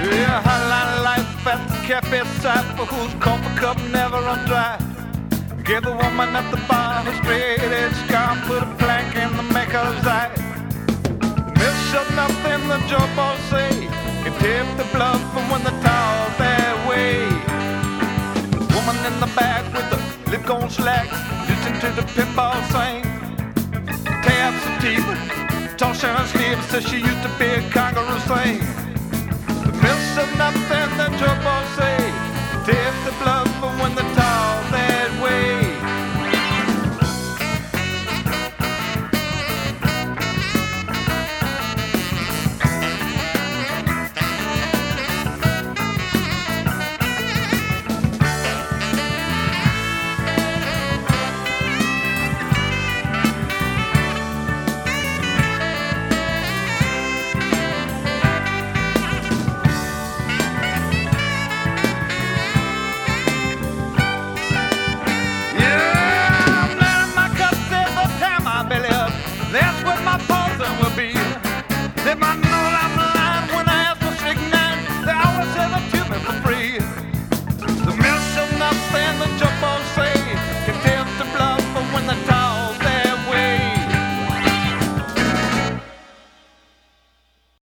Yeah, hotline life at the cafe side for whose coffee cup never run dry. Give the woman at the bar a straight edge scar, put a plank in the maker's eye. Miss nothing the job boss say, can tip the bluff from when the towel their way. Woman in the back with the lip on slack, listen to the pinball sing. Tab sativa, tossing her sleeve, says she used to be a kangaroo thing. Miss nothing the job boss say, tip the bluff